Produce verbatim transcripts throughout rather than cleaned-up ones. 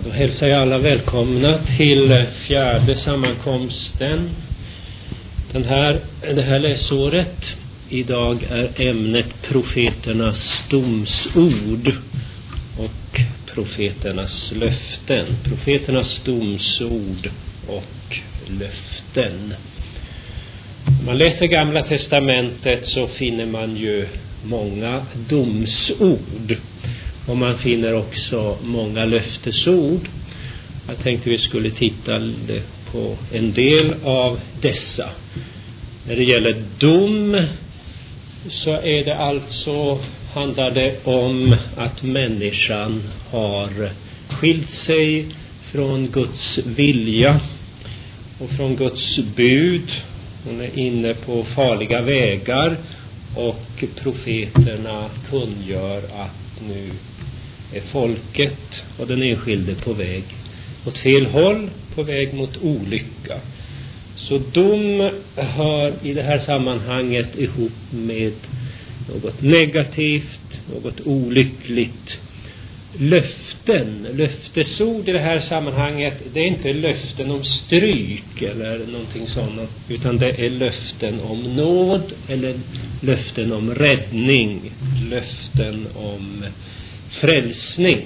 Då hälsar jag alla välkomna till fjärde sammankomsten. Den här, det här läsåret. Idag är ämnet profeternas domsord och profeternas löften. Profeternas domsord och löften. Om man läser Gamla testamentet så finner man ju många domsord. Och man finner också många löftesord. Jag tänkte vi skulle titta på en del av dessa. När det gäller dom så är det alltså, handlar det om att människan har skilt sig från Guds vilja och från Guds bud. Hon är inne på farliga vägar och profeterna kungör att nu är folket och den enskilde på väg åt fel håll, på väg mot olycka. Så dom hör i det här sammanhanget ihop med något negativt, något olyckligt. Löften, löftesord i det här sammanhanget, det är inte löften om stryk eller någonting sådant, utan det är löften om nåd eller löften om räddning, löften om frälsning.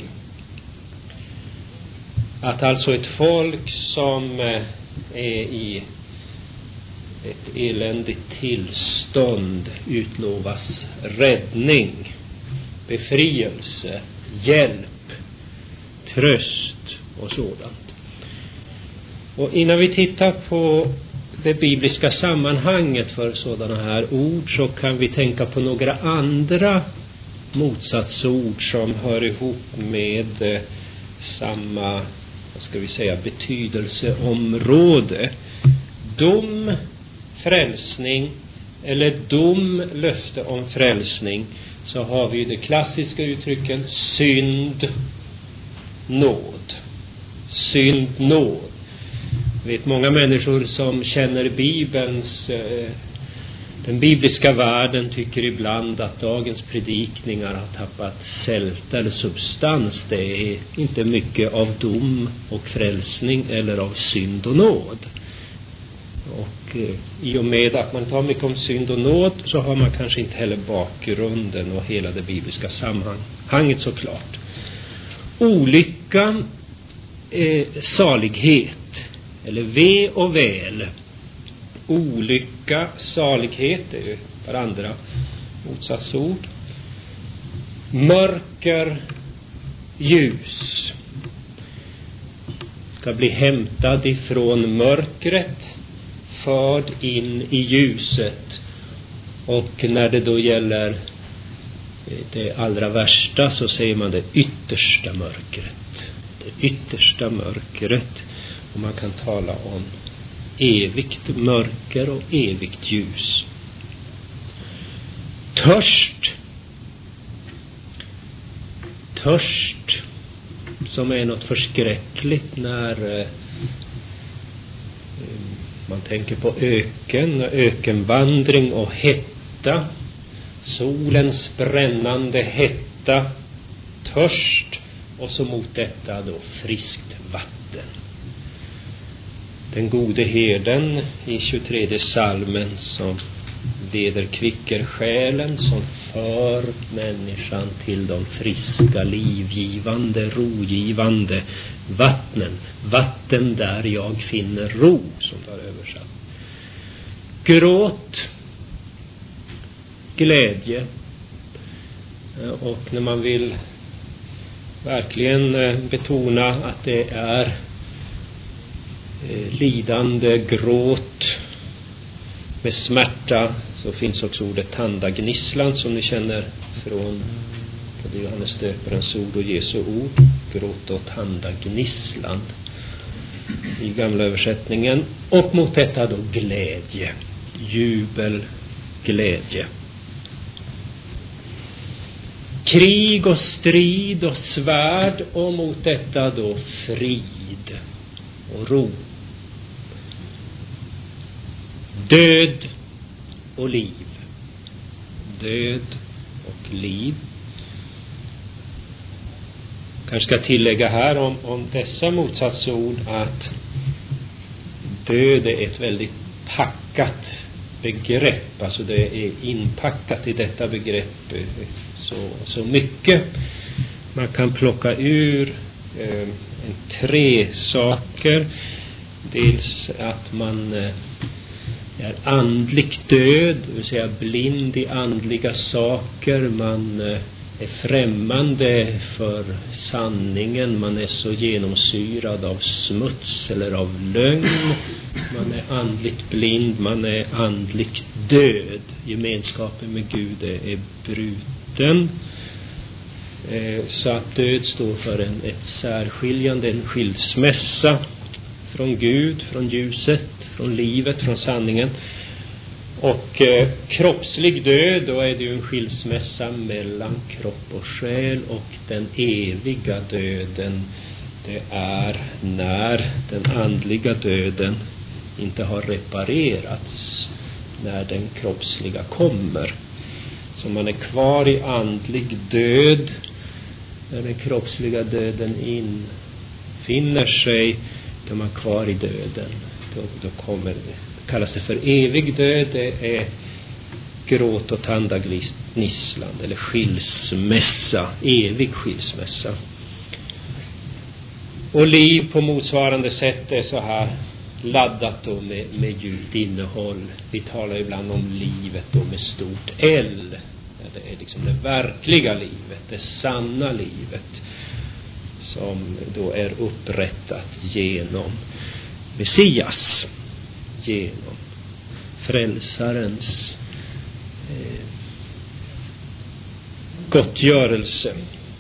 Att alltså ett folk som är i ett eländigt tillstånd utlovas räddning, befrielse, hjälp, tröst och sådant. Och innan vi tittar på det bibliska sammanhanget för sådana här ord så kan vi tänka på några andra motsatsord som hör ihop med eh, samma, vad ska vi säga, betydelseområde. Dom, frälsning, eller dom, löfte om frälsning. Så har vi de klassiska uttrycken synd, nåd. Synd, nåd. Jag vet många människor som känner Bibelns eh, den bibliska världen tycker ibland att dagens predikningar har tappat sälta eller substans. Det är inte mycket av dom och frälsning eller av synd och nåd. Och eh, i och med att man tar mycket om synd och nåd så har man kanske inte heller bakgrunden och hela det bibliska sammanhanget så klart. Olycka, eh, salighet eller ve och väl. Olycka, salighet är ju varandra motsatsord. Mörker, ljus. Ska bli hämtad ifrån mörkret, förd in i ljuset. Och när det då gäller det allra värsta så säger man det yttersta mörkret. Det yttersta mörkret. Och man kan tala om evigt mörker och evigt ljus. Törst. Törst som är något förskräckligt när eh, man tänker på öken, ökenvandring och hetta. Solens brännande hetta. Törst och så mot detta då friskt vatten. Den gode herden i tjugotredje salmen som vederkvicker själen, som för människan till de friska, livgivande, rogivande vattnen. Vatten där jag finner ro, som tar översatt. Gråt, glädje. Och när man vill verkligen betona att det är lidande, gråt med smärta, så finns också ordet tandagnisslan som ni känner från både Johannes döparens ord och Jesu ord. Gråt och tandagnisslan i gamla översättningen. Och mot detta då glädje, jubel, glädje. Krig och strid och svärd, och mot detta då frid och ro. Död och liv. Död och liv. kanske ska tillägga här om, om dessa motsatsord att död är ett väldigt packat begrepp. Alltså det är inpackat i detta begrepp så, så mycket. Man kan plocka ur eh, tre saker. Dels att man eh, är andligt död, det vill säga blind i andliga saker. Man eh, är främmande för sanningen. Man är så genomsyrad av smuts eller av lögn. Man är andligt blind, man är andligt död. Gemenskapen med Gud är, är bruten. Eh, så att död står för en, ett särskiljande, en skilsmässa från Gud, från ljuset, från livet, från sanningen. Och eh, kroppslig död, då är det ju en skilsmässa mellan kropp och själ. Och den eviga döden, det är när den andliga döden inte har reparerats, när den kroppsliga kommer. Så man är kvar i andlig död. När den kroppsliga döden infinner sig, då är man kvar i döden. Då, då kommer det, kallas det för evig död. Det är gråt och tandagnissland eller skilsmässa, evig skilsmässa. Och liv på motsvarande sätt är så här laddat då med, med djupt innehåll. Vi talar ibland om livet då med stort L. Det är liksom det verkliga livet, det sanna livet, som då är upprättat genom Messias, genom frälsarens eh, gottgörelse.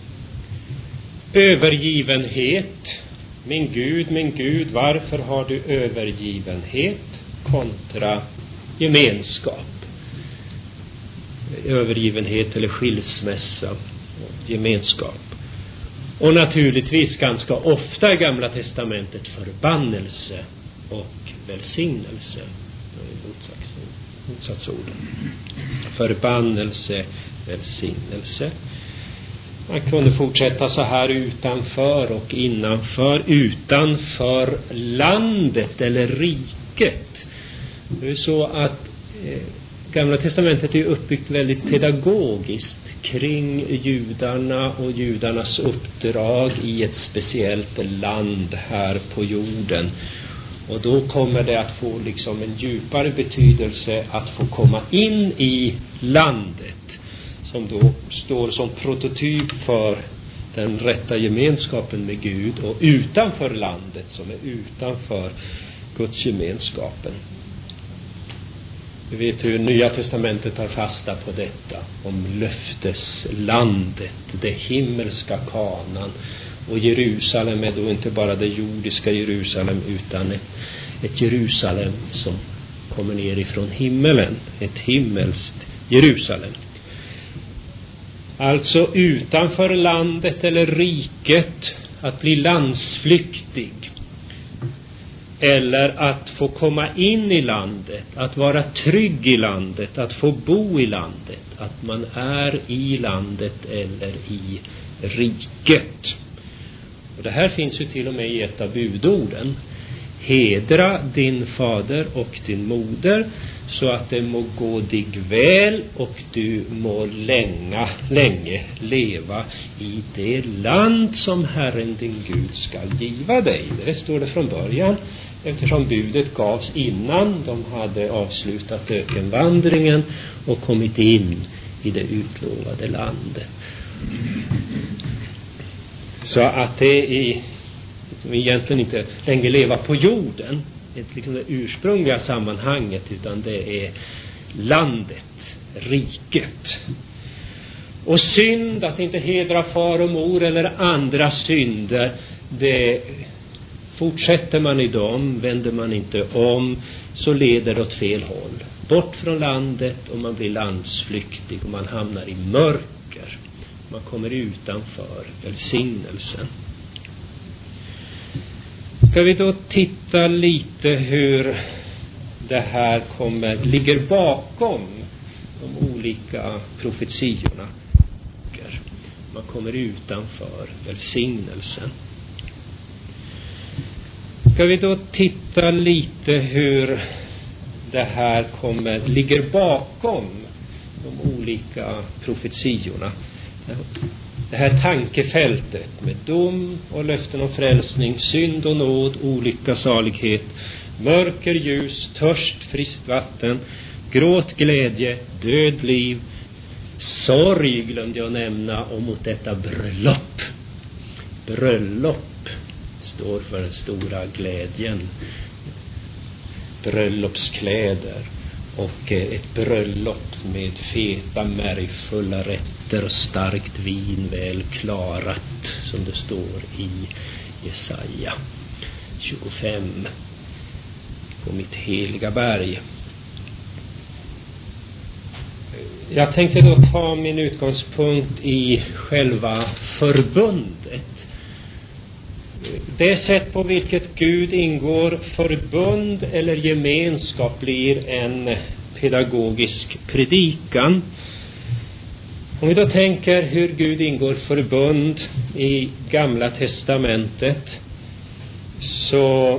Övergivenhet. Min Gud, min Gud, varför har du övergivenhet? Kontra gemenskap. Övergivenhet eller skilsmässa, gemenskap. Och naturligtvis ganska ofta i Gamla testamentet förbannelse och välsignelse. Motsatsorden. Förbannelse, välsignelse. Man kunde fortsätta så här utanför och innanför. Utanför landet eller riket. Det är så att eh, Gamla testamentet är uppbyggt väldigt pedagogiskt kring judarna och judarnas uppdrag i ett speciellt land här på jorden. Och då kommer det att få liksom en djupare betydelse att få komma in i landet, som då står som prototyp för den rätta gemenskapen med Gud, och utanför landet som är utanför Guds gemenskapen. Vi vet hur Nya testamentet tar fasta på detta, om löfteslandet, det himmelska Kanan. Och Jerusalem är då inte bara det jordiska Jerusalem, utan ett, ett Jerusalem som kommer ner ifrån himmelen, ett himmelskt Jerusalem. Alltså utanför landet eller riket, att bli landsflyktig. Eller att få komma in i landet, att vara trygg i landet, att få bo i landet. Att man är i landet eller i riket. Och det här finns ju till och med i ett av budorden. Hedra din fader och din moder, så att det må gå dig väl och du må länge, länge leva i det land som Herren din Gud ska giva dig. Det står det från början, eftersom budet gavs innan de hade avslutat ökenvandringen och kommit in i det utlovade landet. Så att det är egentligen inte länge leva på jorden, ett liksom det ursprungliga sammanhanget, utan det är landet, riket. Och synd, att inte hedra far och mor eller andra synder, det fortsätter man i dem, vänder man inte om, så leder det åt fel håll. Bort från landet, och man blir landsflyktig och man hamnar i mörker. Man kommer utanför välsignelsen. Ska vi då titta lite hur det här kommer, ligger bakom de olika profetiorna. Man kommer utanför välsignelsen. Ska vi då titta lite hur det här kommer, ligger bakom de olika profetiorna. Det här tankefältet med dom och löften om frälsning, synd och nåd, olycka, salighet, mörker, ljus, törst, friskt vatten, gråt, glädje, död, liv, sorg glömde jag nämna, och mot detta bröllop. Bröllop står för den stora glädjen. Bröllopskläder och ett bröllop med feta, märgfulla rätter och starkt vin väl klarat, som det står i Jesaja tjugofem, på mitt heliga berg. Jag tänkte då ta min utgångspunkt i själva förbundet. Det sätt på vilket Gud ingår förbund eller gemenskap blir en pedagogisk predikan. Om vi då tänker hur Gud ingår förbund i Gamla testamentet, så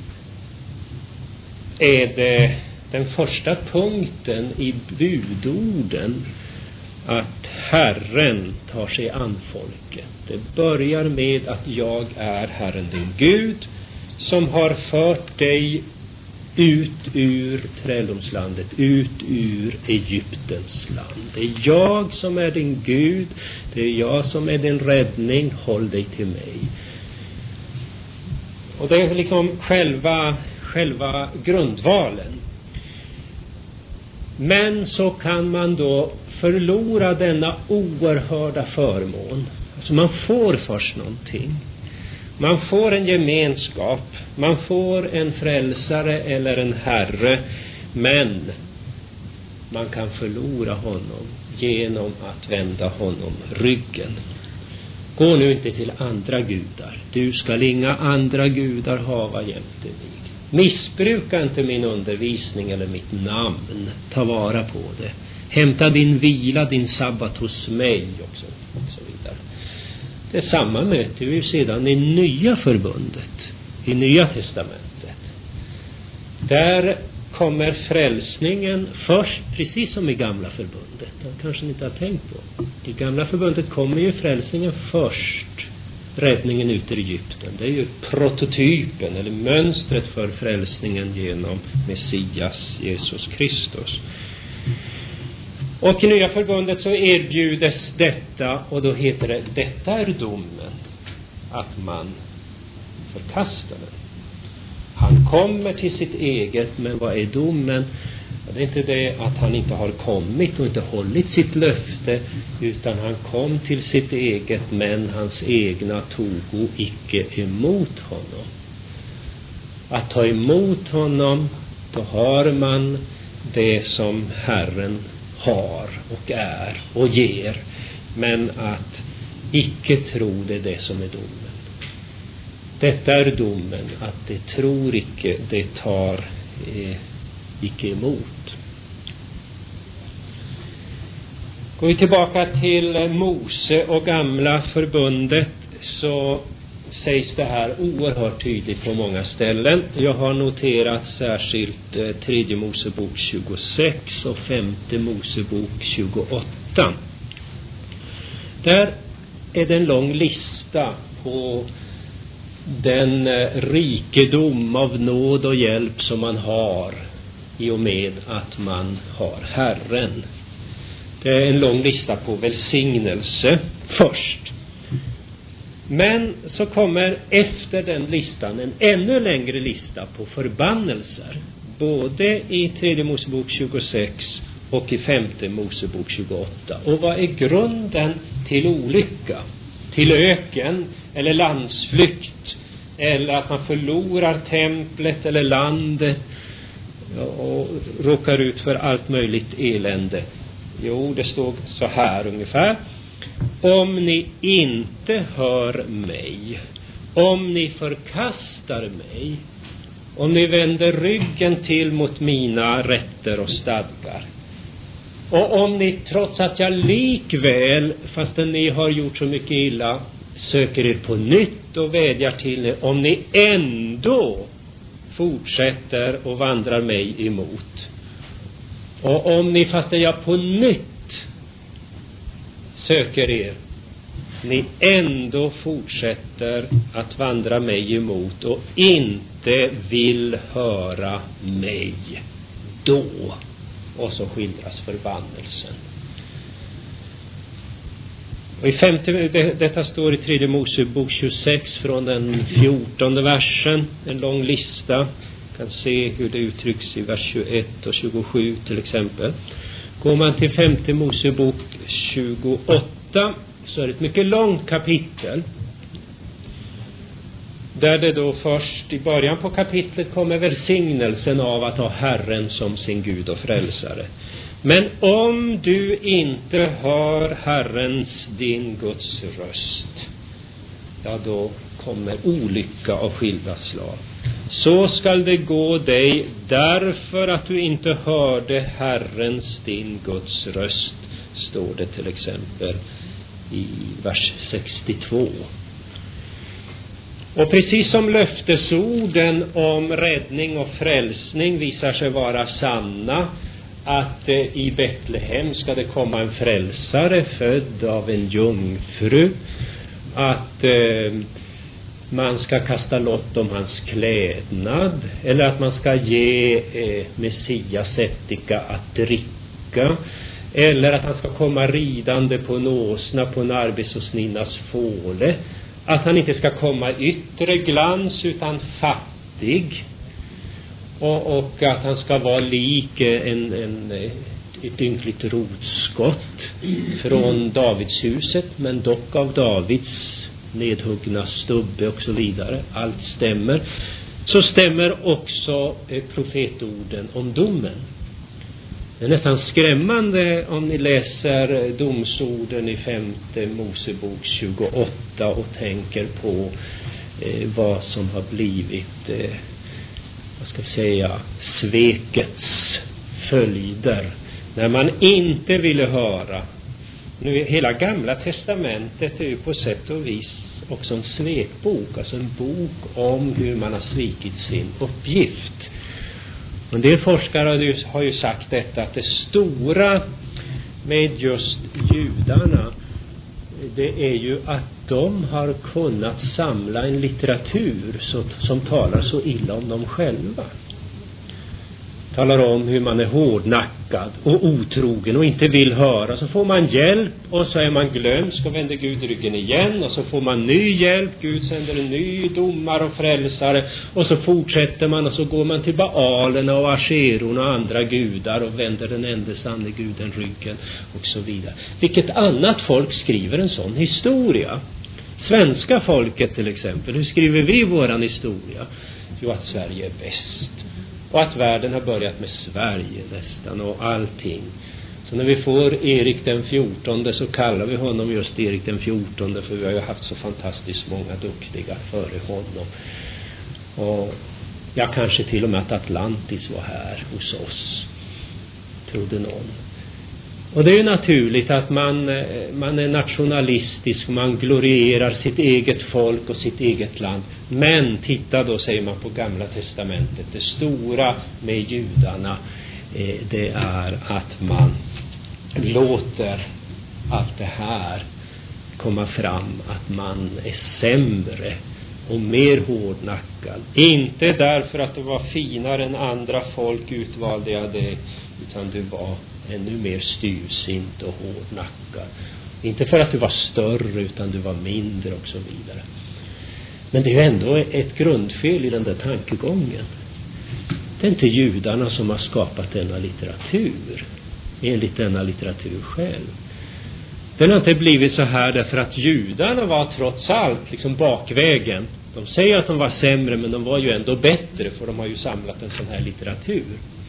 är det den första punkten i budorden att Herren tar sig an folket. Det börjar med att jag är Herren din Gud, som har fört dig ut ur träldomslandet, ut ur Egyptens land. Det är jag som är din Gud, det är jag som är din räddning, håll dig till mig. Och det är liksom själva, själva grundvalen. Men så kan man då förlora denna oerhörda förmån. Alltså man får först någonting. Man får en gemenskap. Man får en frälsare eller en herre. Men man kan förlora honom genom att vända honom ryggen. Gå nu inte till andra gudar. Du skall inga andra gudar hava jämte mig. Missbruka inte min undervisning eller mitt namn. Ta vara på det. Hämta din vila, din sabbat hos mig också, och så vidare. Detsamma möter vi sedan i Nya förbundet, i Nya testamentet. Där kommer frälsningen först, precis som i Gamla förbundet. Det kanske ni inte har tänkt på. I Gamla förbundet kommer ju frälsningen först. Räddningen ut ur Egypten. Det är ju prototypen eller mönstret för frälsningen genom Messias, Jesus Kristus. Och i Nya förbundet så erbjudes detta, och då heter det: detta är domen, att man förkastar den. Han kommer till sitt eget, men vad är domen? Det är inte det att han inte har kommit och inte hållit sitt löfte, utan han kom till sitt eget, men hans egna togo icke emot honom. Att ta emot honom, då har man det som Herren har och är och ger, men att icke tro, det är det som är domen. Detta är domen, att det tror icke, det tar eh, icke emot. Går vi tillbaka till Mose och Gamla förbundet, så sägs det här oerhört tydligt på många ställen. Jag har noterat särskilt eh, tredje Mosebok tjugosex och femte Mosebok tjugoåtta. Där är det en lång lista på den eh, rikedom av nåd och hjälp som man har i och med att man har Herren. Det är en lång lista på välsignelse först. Men så kommer efter den listan en ännu längre lista på förbannelser. Både i tredje Mosebok tjugosex och i femte Mosebok tjugoåtta. Och vad är grunden till olycka? Till öken eller landsflykt? Eller att man förlorar templet eller landet och råkar ut för allt möjligt elände? Jo, det stod så här ungefär: om ni inte hör mig, om ni förkastar mig, om ni vänder ryggen till mot mina rätter och stadgar, Och om ni, trots att jag likväl, fastän ni har gjort så mycket illa, söker er på nytt och vädjar till er, om ni ändå fortsätter och vandrar mig emot, och om ni, fastän jag på nytt söker er, ni ändå fortsätter att vandra mig emot och inte vill höra mig, då, och så skildras förbannelsen. Och i femte, det, detta står i tredje Mosebok tjugosex från den fjortonde versen, en lång lista. Kan se hur det uttrycks i vers tjugoett och tjugosju till exempel. Går man till femte Mosebok tjugoåtta, så är det ett mycket långt kapitel, där det då först i början på kapitlet kommer välsignelsen av att ha Herren som sin Gud och frälsare. Men om du inte hör Herrens, din Guds röst, ja, då kommer olycka av skilda slag. Så skall det gå dig därför att du inte hörde Herrens, din Guds röst, står det till exempel i vers sextiotvå. Och precis som löftesorden om räddning och frälsning visar sig vara sanna, att eh, i Betlehem ska det komma en frälsare född av en jungfru, att eh, man ska kasta lott om hans klädnad, eller att man ska ge eh, Messias ättika att dricka, eller att han ska komma ridande på en åsna på en arbetsåsninnas fåle, att han inte ska komma yttre glans utan fattig, och, och att han ska vara lik en, en, ett ynkligt rotskott från Davidshuset, men dock av Davids nedhuggna stubbe och så vidare. Allt stämmer. Så stämmer också eh, profetorden om domen. Det är nästan skrämmande om ni läser domsorden i femte Mosebok tjugoåtta och tänker på eh, vad som har blivit eh, vad ska jag säga, svekets följder när man inte ville höra. Nu, hela Gamla testamentet är ju på sätt och vis också en svekbok, alltså en bok om hur man har svikit sin uppgift. Och en del forskare har ju sagt detta, att det stora med just judarna, det är ju att de har kunnat samla en litteratur så, som talar så illa om dem själva. Talar om hur man är hårdnackad och otrogen och inte vill höra. Så får man hjälp och så är man glömsk och vänder Gud ryggen igen. Och så får man ny hjälp, Gud sänder en ny domare och frälsare. Och så fortsätter man och så går man till Baalerna och Asherorna och andra gudar och vänder den enda sanne guden ryggen och så vidare. Vilket annat folk skriver en sån historia? Svenska folket till exempel, hur skriver vi våran historia? Jo, att Sverige är bäst. Och att världen har börjat med Sverige nästan och allting. Så när vi får Erik den fjortonde så kallar vi honom just Erik den fjortonde, för vi har ju haft så fantastiskt många duktiga före honom. Och ja, kanske till och med att Atlantis var här hos oss, trodde någon. Och det är ju naturligt att man, man är nationalistisk, man glorierar sitt eget folk och sitt eget land. Men titta då, säger man på Gamla testamentet, det stora med judarna, eh, det är att man låter allt det här komma fram, att man är sämre och mer hårdnackad. Inte därför att du var finare än andra folk, utvalde jag det, utan du var ännu mer styvsint och hårdnackad. Inte för att du var större, utan du var mindre och så vidare. Men det är ju ändå ett grundfel i den där tankegången. Det är inte judarna som har skapat denna litteratur, enligt denna litteratur själv. Den har inte blivit så här därför att judarna var trots allt liksom bakvägen. De säger att de var sämre, men de var ju ändå bättre, för de har ju samlat en sån här litteratur.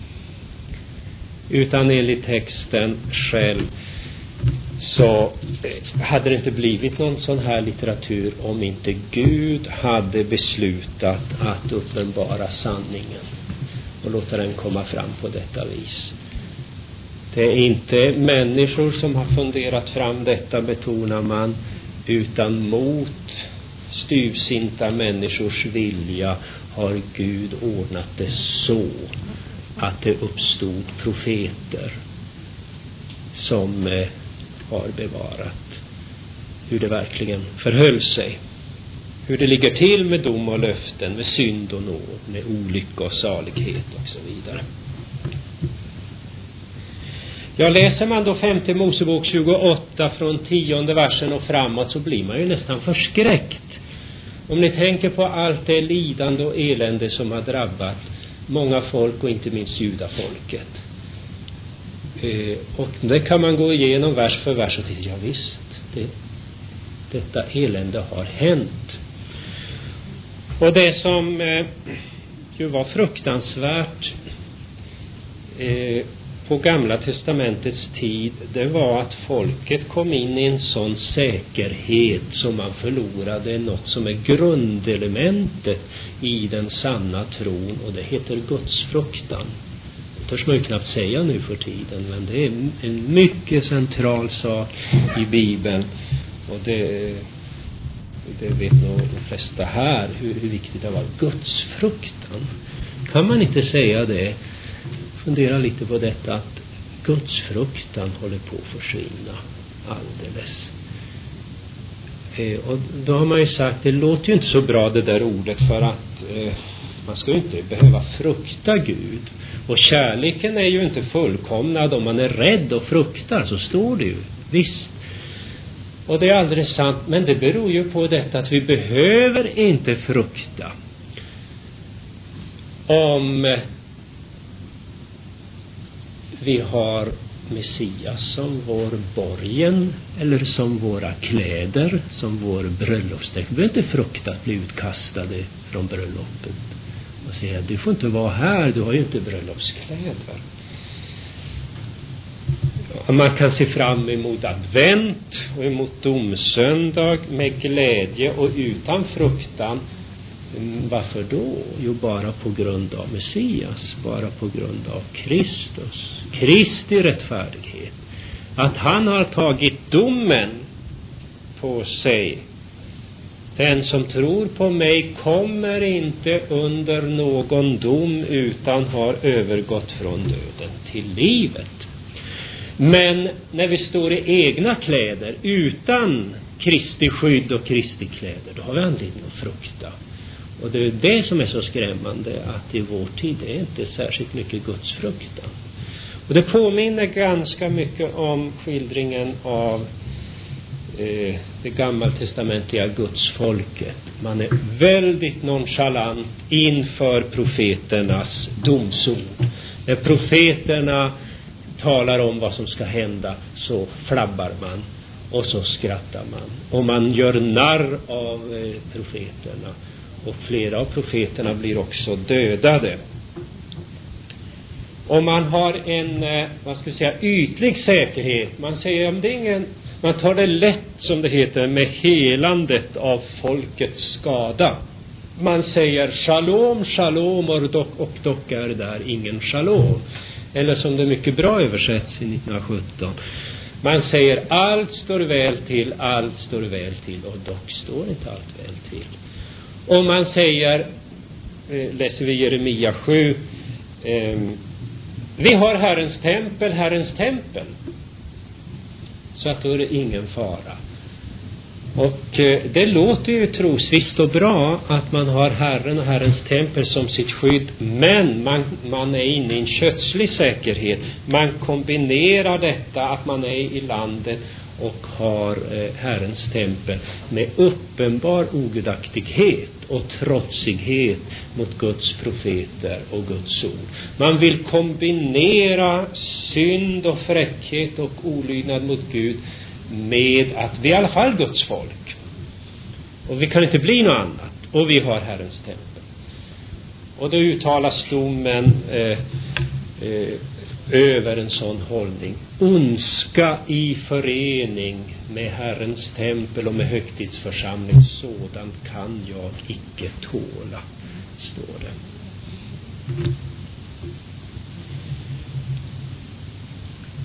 Utan enligt texten själv så hade det inte blivit någon sån här litteratur om inte Gud hade beslutat att uppenbara sanningen och låta den komma fram på detta vis. Det är inte människor som har funderat fram detta, betonar man, utan mot styvsinta människors vilja har Gud ordnat det så att det uppstod profeter som eh, har bevarat hur det verkligen förhöll sig. Hur det ligger till med dom och löften, med synd och nåd, med olycka och salighet och så vidare. Ja, läser man då femte Mosebok tjugoåtta från tionde versen och framåt, så blir man ju nästan förskräckt. Om ni tänker på allt det lidande och elände som har drabbat många folk och inte minst judafolket. Eh, och det kan man gå igenom vers för vers och till, ja visst, det, detta elände har hänt. Och det som eh, ju var fruktansvärt eh, på Gamla testamentets tid, det var att folket kom in i en sån säkerhet som man förlorade något som är grundelementet i den sanna tron, och det heter Guds fruktan. Det törs man ju knappt säga nu för tiden, men det är en mycket central sak i Bibeln, och det, det vet nog de flesta här hur, hur viktigt det var. Guds fruktan. Kan man inte säga det? Fundera lite på detta, att Guds fruktan håller på att försvinna alldeles. Eh, och då har man ju sagt, det låter ju inte så bra det där ordet, för att eh, man ska ju inte behöva frukta Gud. Och kärleken är ju inte fullkomnad om man är rädd och fruktar, så står det ju. Visst. Och det är alldeles sant, men det beror ju på detta att vi behöver inte frukta om vi har Messias som vår borgen, eller som våra kläder, som vår bröllopsdräkt. Vi behöver inte frukta att bli utkastade från bröllopet och säga, du får inte vara här, du har ju inte bröllopskläder. Man kan se fram emot advent och emot domsöndag med glädje och utan fruktan. Varför då? Jo, bara på grund av Messias, bara på grund av Kristus, Kristi rättfärdighet. Att han har tagit domen på sig. Den som tror på mig kommer inte under någon dom, utan har övergått från döden till livet. Men när vi står i egna kläder utan Kristi skydd och Kristi kläder, då har vi anledning att frukta. Och det är det som är så skrämmande, att i vår tid är inte särskilt mycket Guds fruktan. Och det påminner ganska mycket om skildringen av eh, det gammaltestamentliga Guds folket. Man är väldigt nonchalant inför profeternas domsord. När profeterna talar om vad som ska hända, så flabbar man och så skrattar man. Och man gör narr av eh, profeterna. Och flera av profeterna blir också dödade. Och man har en, vad ska jag säga, ytlig säkerhet. Man säger, om det är ingen, man tar det lätt, som det heter, med helandet av folkets skada. Man säger shalom, shalom, och dock, och dock är där ingen shalom. Eller som det mycket bra översätts i nittonhundrasjutton. Man säger allt står väl till, allt står väl till, och dock står inte allt väl till. Om man säger, eh, läser vi Jeremia sju, eh, vi har Herrens tempel, Herrens tempel, så att då är det ingen fara. Och eh, det låter ju trosvisst och bra att man har Herren och Herrens tempel som sitt skydd, men man, man är inne i en kötslig säkerhet. Man kombinerar detta, att man är i landet och har eh, Herrens tempel, med uppenbar ogudaktighet och trotsighet mot Guds profeter och Guds ord. Man vill kombinera synd och fräckhet och olydnad mot Gud med att vi i alla fall Guds folk. Och vi kan inte bli något annat. Och vi har Herrens tempel. Och då uttalas domen eh, eh, över en sån hållning. Ondska i förening med Herrens tempel och med högtidsförsamling, sådan kan jag icke tåla, står det.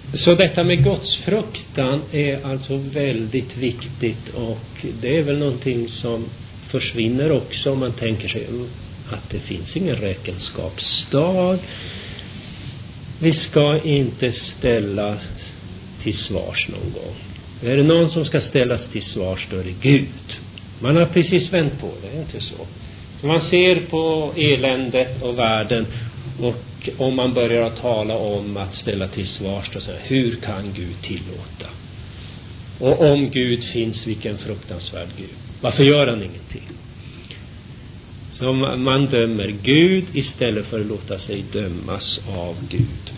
Så detta med Guds fruktan är alltså väldigt viktigt, och det är väl någonting som försvinner också om man tänker sig att det finns ingen räkenskapsdag. Vi ska inte ställas till svars någon gång. Är det någon som ska ställas till svars, då är det Gud. Man har precis vänt på det, inte så? Så man ser på eländet och världen, och om man börjar att tala om att ställa till svars, då säger hur kan Gud tillåta? Och om Gud finns, vilken fruktansvärd Gud. Varför gör han ingenting? Så man dömer Gud istället för att låta sig dömas av Gud.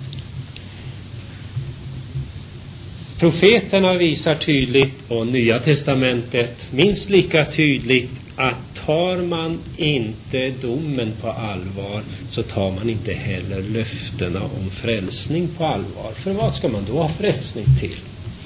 Profeterna visar tydligt, och Nya testamentet minst lika tydligt, att tar man inte domen på allvar, så tar man inte heller löftena om frälsning på allvar. För vad ska man då ha frälsning till?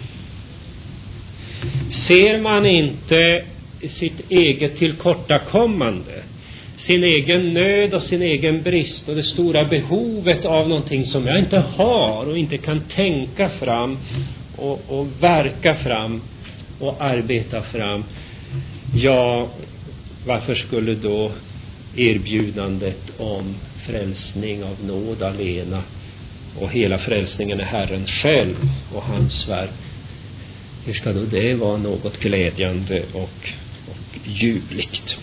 Ser man inte sitt eget tillkortakommande, sin egen nöd och sin egen brist och det stora behovet av någonting som jag inte har och inte kan tänka fram och, och verka fram och arbeta fram, ja, varför skulle då erbjudandet om frälsning av nåd alena, och hela frälsningen är Herren själv och hans verk, hur ska då det vara något glädjande och, och ljuvligt?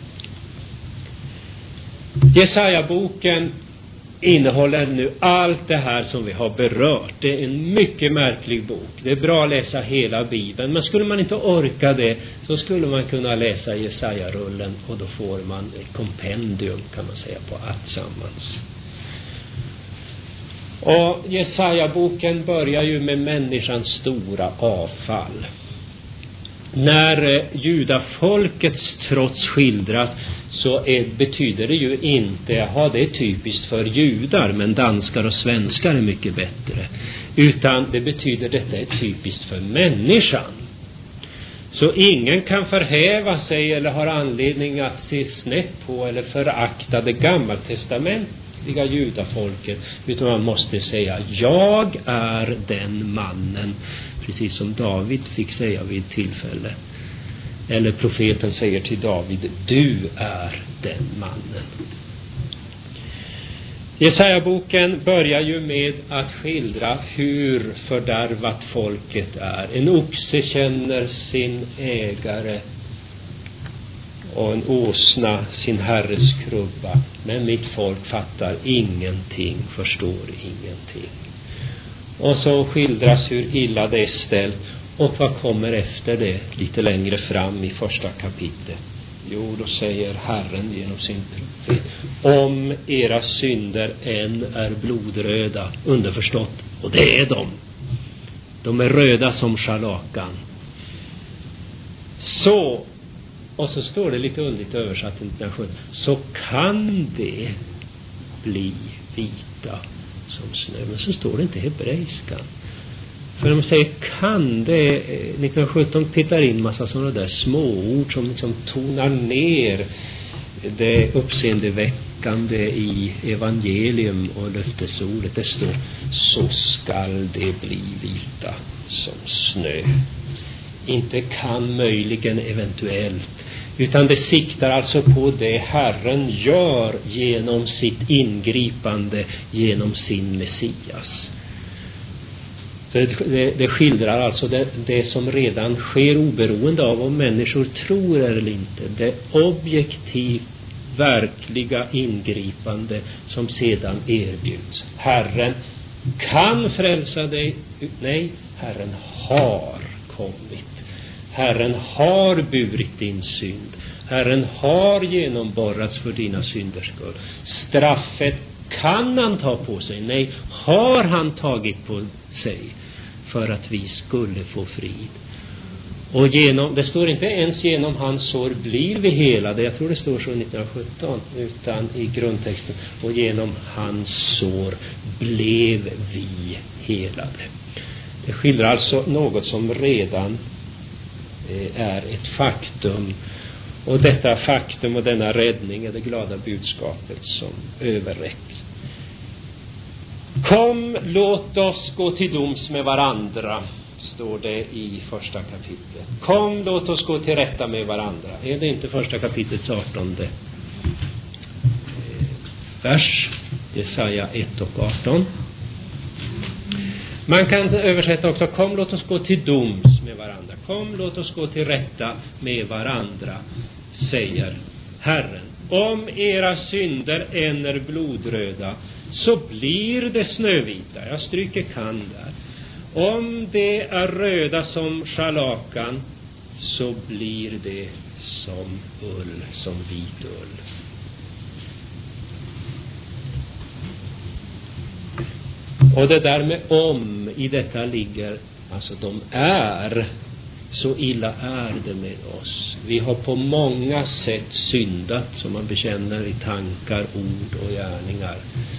Jesaja-boken innehåller nu allt det här som vi har berört. Det är en mycket märklig bok. Det är bra att läsa hela Bibeln, men skulle man inte orka det, så skulle man kunna läsa Jesaja-rullen, och då får man ett kompendium, kan man säga, på allt sammans. Och Jesaja-boken börjar ju med människans stora avfall. När judafolkets trots skildras, så är, betyder det ju inte att det är typiskt för judar, men danskar och svenskar är mycket bättre. Utan det betyder att detta är typiskt för människan. Så ingen kan förhäva sig eller har anledning att se snett på eller förakta det gammaltestamentliga judafolket, utan man måste säga, jag är den mannen, precis som David fick säga vid tillfälle. Eller profeten säger till David, du är den mannen. Jesaja-boken börjar ju med att skildra hur fördärvat folket är. En oxe känner sin ägare och en åsna sin herres krubba. Men mitt folk fattar ingenting, förstår ingenting. Och så skildras hur illa det är ställt. Och vad kommer efter det lite längre fram i första kapitlet? Jo, då säger Herren genom sin profet, om era synder än är blodröda, underförstått, och det är de. De är röda som scharlakan. Så, och så står det lite underligt översatt i nittonhundrasjuttio, så kan det bli vita som snö. Men så står det inte hebreiska. För de säger kan det, nittonhundrasjutton tittar in massa sådana där småord som liksom tonar ner det uppseendeväckande i evangelium och löftesordet. Det står, så skall det bli vita som snö. Inte kan, möjligen, eventuellt, utan det siktar alltså på det Herren gör genom sitt ingripande, genom sin Messias. Det, det, det skildrar alltså det, det som redan sker, oberoende av om människor tror eller inte. Det objektivt verkliga ingripande som sedan erbjuds. Herren kan frälsa dig. Nej, Herren har kommit. Herren har burit din synd. Herren har genomborrats för dina synders skull. Straffet kan han ta på sig. Nej, har han tagit på sig för att vi skulle få frid. Och genom, det står inte ens genom hans sår blir vi helade. Jag tror det står så nittonhundrasjutton, utan i grundtexten, och genom hans sår blev vi helade. Det skildrar alltså något som redan eh, är ett faktum. Och detta faktum och denna räddning är det glada budskapet som överräcks. Kom, låt oss gå till doms med varandra, står det i första kapitlet. Kom, låt oss gå till rätta med varandra. Är det inte första kapitlets artonde vers? Jesaja ett och arton. Man kan översätta också: kom, låt oss gå till doms med varandra. Kom, låt oss gå till rätta med varandra, säger Herren. Om era synder än är blodröda, så blir det snövita. Jag stryker kan där. Om det är röda som scharlakan, så blir det som ull, som vit ull. Och det där med om i detta ligger, alltså de är, så illa är det med oss. Vi har på många sätt syndat, som man bekänner i tankar, ord och gärningar.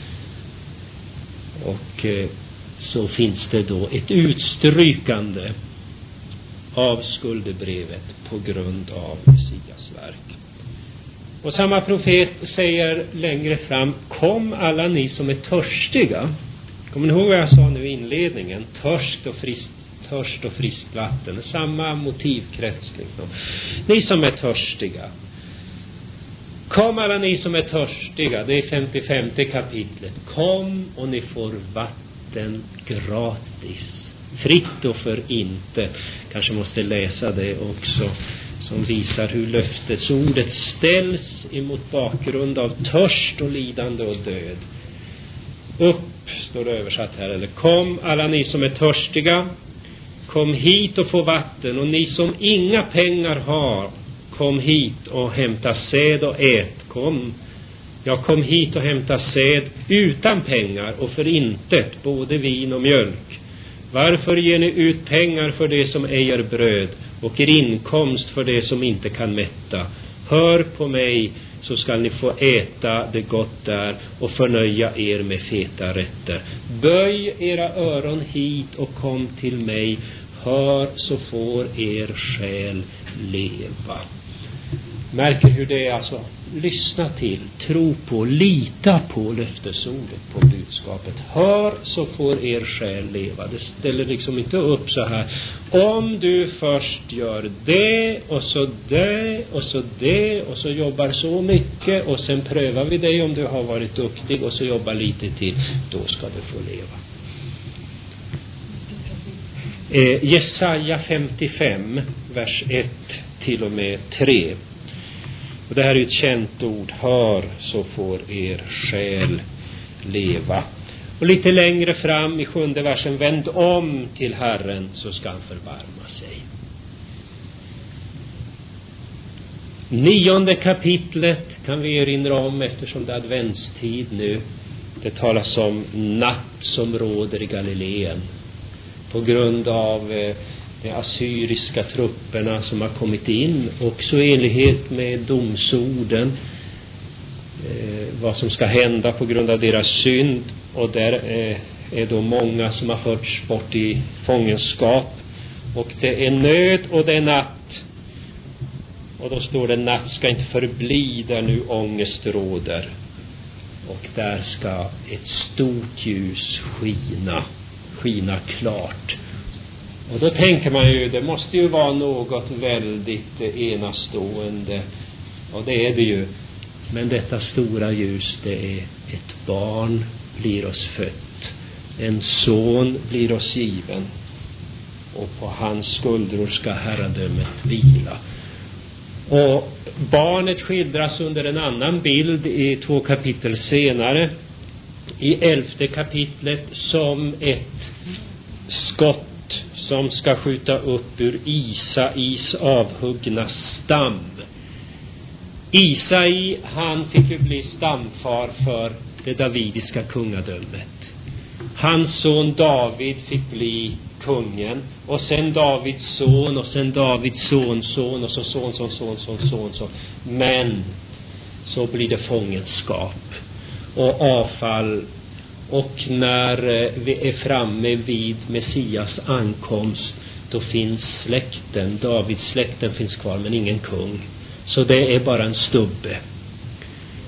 Och eh, så finns det då ett utstrykande av skuldebrevet på grund av Messias verk. Och samma profet säger längre fram: kom alla ni som är törstiga. Kommer ni ihåg vad jag sa nu i inledningen? Törst och friskt, törst och friskt vatten. Samma motivkrets liksom. Ni som är törstiga. Kom alla ni som är törstiga. Det är femtiofemte kapitlet. Kom och ni får vatten gratis. Fritt och för inte. Kanske måste läsa det också, som visar hur löftesordet ställs emot bakgrund av törst och lidande och död. Upp, står det översatt här, eller kom alla ni som är törstiga, kom hit och få vatten, och ni som inga pengar har, kom hit och hämta säd och ät. Kom, ja, kom hit och hämta säd utan pengar och för intet, både vin och mjölk. Varför ger ni ut pengar för det som ej är bröd, och er inkomst för det som inte kan mätta? Hör på mig, så skall ni få äta det gott där och förnöja er med feta rätter. Böj era öron hit och kom till mig. Hör, så får er själ leva. Märker hur det är, alltså. Lyssna till, tro på, lita på löftesordet, på budskapet. Hör, så får er själ leva. Det ställer liksom inte upp så här: om du först gör det och så det och så det och så jobbar så mycket och sen prövar vi dig om du har varit duktig och så jobbar lite till, då ska du få leva. Eh, Jesaja femtiofem, vers ett till och med tre. Och det här är ett känt ord: hör, så får er själ leva. Och lite längre fram i sjunde versen: vänd om till Herren, så ska han förbarma sig. Nionde kapitlet kan vi erinra om, eftersom det är adventstid nu. Det talas om natt som råder i Galileen på grund av eh, de assyriska trupperna som har kommit in, också i enlighet med domsorden, eh, vad som ska hända på grund av deras synd. Och där eh, är då många som har förts bort i fångenskap, och det är nöd och det är natt. Och då står det: natt ska inte förbli där nu ångest råder, och där ska ett stort ljus skina skina klart. Och då tänker man ju, det måste ju vara något väldigt enastående, och det är det ju. Men detta stora ljus, det är: ett barn blir oss fött, en son blir oss given, och på hans skuldror ska herradömet vila. Och barnet skildras under en annan bild i två kapitel senare, i elfte kapitlet, som ett skott som ska skjuta upp ur Isais avhuggna stam. Isai, han fick ju bli stamfar för det davidiska kungadömet. Hans son David fick bli kungen, och sen Davids son, och sen Davids sonson, och så son, son, son, son, son, son. Men så blir det fångenskap och avfall. Och när vi är framme vid Messias ankomst, då finns släkten, Davids släkten finns kvar, men ingen kung. Så det är bara en stubbe.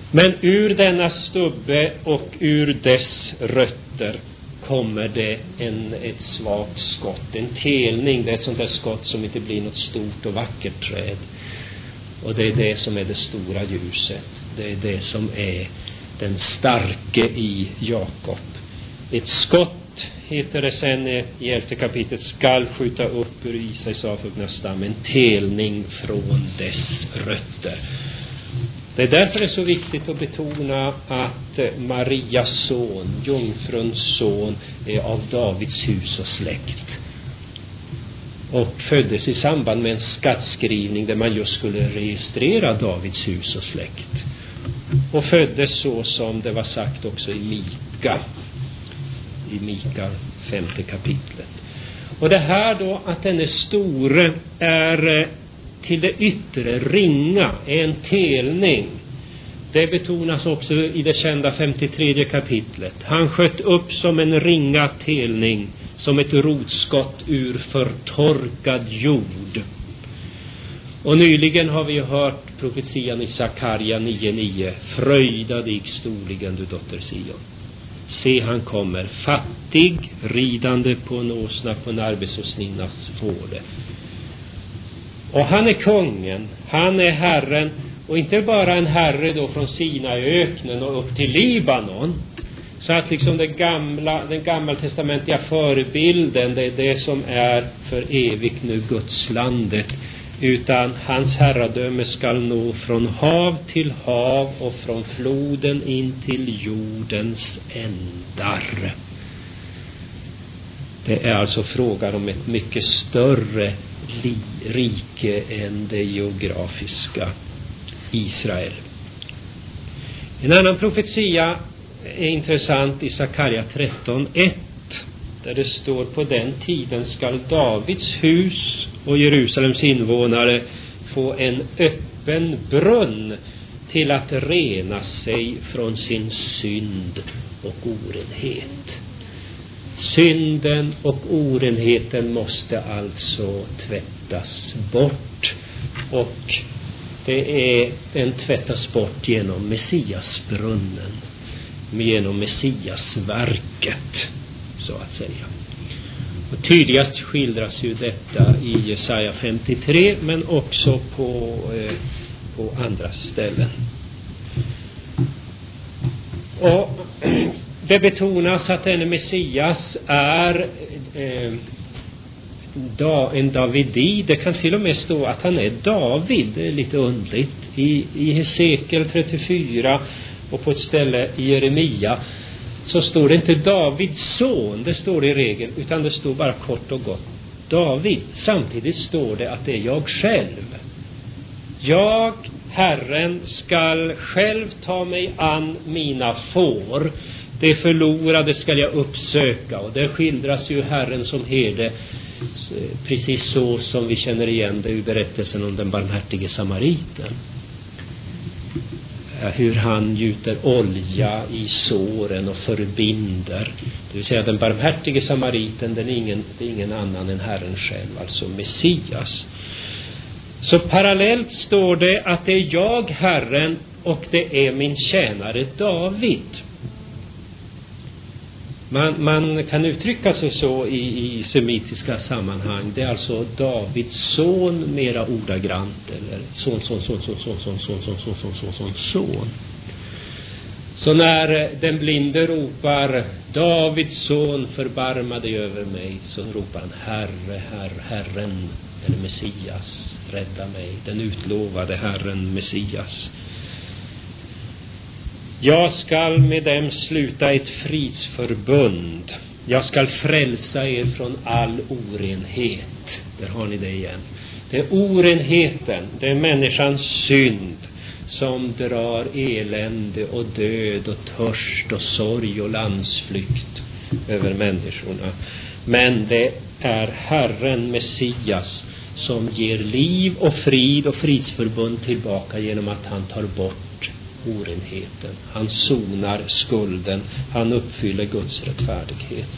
Men ur denna stubbe och ur dess rötter kommer det en, ett svagt skott, en telning. Det är ett sånt där skott som inte blir något stort och vackert träd. Och det är det som är det stora ljuset. Det är det som är den starke i Jakob. Ett skott, heter det sen i elfte kapitlet, skall skjuta upp ur Isais avhuggna stam, en telning från dess rötter. Det är därför det är så viktigt att betona att Marias son, jungfruns son, är av Davids hus och släkt. Och föddes i samband med en skattskrivning där man just skulle registrera Davids hus och släkt. Och föddes så som det var sagt också i Mika. I Mika femte kapitlet. Och det här då att den är store är till det yttre ringa, en telning. Det betonas också i det kända femtiotredje kapitlet. Han sköt upp som en ringa telning, som ett rotskott ur förtorkad jord. Och nyligen har vi hört profetian i Sakarja nio nio. Fröjda dig storligen, du dotter Sion. Se, han kommer fattig, ridande på en åsna, på en arbetsåsninnas fåre. Och han är kungen, han är herren, och inte bara en herre då från Sinaiöknen och upp till Libanon. Så att liksom det gamla, den gammaltestamentliga förebilden, det är det som är för evigt nu Guds landet. Utan hans herradöme skall nå från hav till hav och från floden in till jordens ändar. Det är alltså frågan om ett mycket större li- rike än det geografiska Israel. En annan profetia är intressant i Sakarja tretton ett, där det står: på den tiden skall Davids hus och Jerusalems invånare få en öppen brunn till att rena sig från sin synd och orenhet. Synden och orenheten måste alltså tvättas bort, och det är den tvättas bort genom Messiasbrunnen, genom Messiasverket, så att säga. Och tydligast skildras ju detta i Jesaja femtiotre, men också på, eh, på andra ställen. Och det betonas att denne Messias är eh, da, en Davidi. Det kan till och med stå att han är David. Det är lite undligt. I, i Hesekiel trettiofyra och på ett ställe i Jeremia så står det inte Davids son, det står det i regel, utan det står bara kort och gott David. Samtidigt står det att det är jag själv. Jag, Herren, skall själv ta mig an mina får. Det förlorade skall jag uppsöka. Och där skildras ju Herren som herde, precis så som vi känner igen det i berättelsen om den barmhärtige samariten. Hur han gjuter olja i såren och förbinder. Det vill säga den barmhärtige samariten, den är ingen, det är ingen annan än Herren själv, alltså Messias. Så parallellt står det att det är jag, Herren, och det är min tjänare David. Man, man kan uttrycka sig så i, i semitiska sammanhang. Det är alltså Davids son mera ordagrant, eller son, son, son, son, son, son, son, son, son, son, son, son, son. Så när den blinde ropar Davids son, förbarma dig över mig, så ropar han Herre, Herre, Herren, eller Messias, rädda mig, den utlovade Herren Messias. Jag skall med dem sluta ett fridsförbund. Jag skall frälsa er från all orenhet. Där har ni det igen. Det är orenheten, det är människans synd som drar elände och död och törst och sorg och landsflykt över människorna. Men det är Herren Messias som ger liv och frid och fridsförbund tillbaka genom att han tar bort orenheten. Han sonar skulden. Han uppfyller Guds rättfärdighet.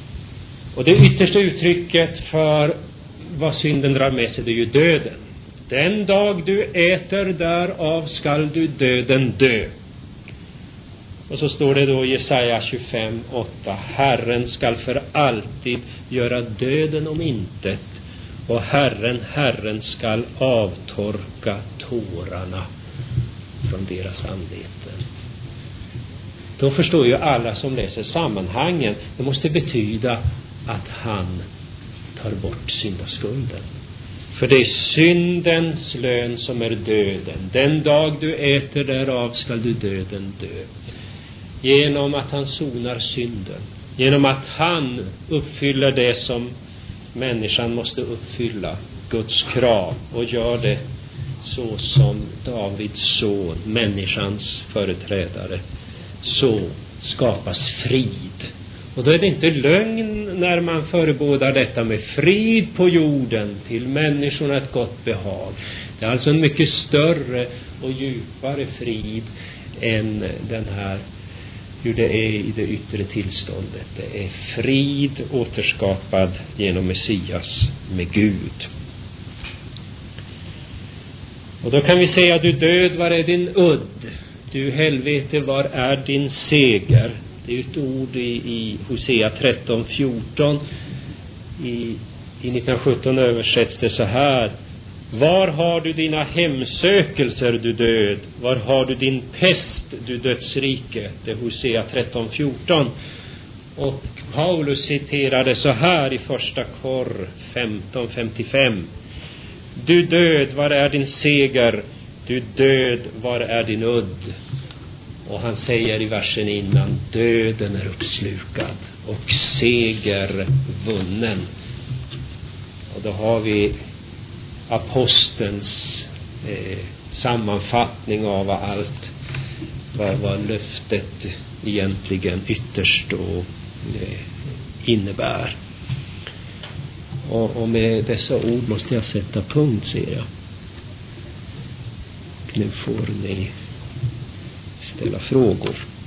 Och det yttersta uttrycket för vad synden drar med sig, det är ju döden. Den dag du äter därav skall du döden dö. Och så står det då i Jesaja tjugofem åtta: Herren skall för alltid göra döden om intet, och Herren, Herren skall avtorka tårarna från deras anleten. Då förstår ju alla som läser sammanhangen, det måste betyda att han tar bort syndaskulden. För det är syndens lön som är döden. Den dag du äter därav skall du döden dö. Genom att han sonar synden, genom att han uppfyller det som människan måste uppfylla, Guds krav, och gör det så som Davids son, människans företrädare, så skapas frid. Och då är det inte lögn när man förebådar detta med frid på jorden, till människorna ett gott behag. Det är alltså en mycket större och djupare frid än den här, hur det är i det yttre tillståndet. Det är frid återskapad genom Messias med Gud. Och då kan vi säga: du död, var är din udd? Du helvete, var är din seger? Det är ett ord i, i Hosea tretton fjorton. I, i nittonhundrasjutton översätts det så här: var har du dina hemsökelser, du död? Var har du din pest, du dödsrike? Det är Hosea tretton fjorton. Och Paulus citerade så här i första Kor femton femtiofem: du död, var är din seger? Du död, var är din udd? Och han säger i versen innan: döden är uppslukad och seger vunnen. Och då har vi apostelns eh, sammanfattning av allt vad, vad löftet egentligen ytterst då eh, innebär. Och, och med dessa ord måste jag sätta punkt, ser jag. Nu får ni ställa frågor.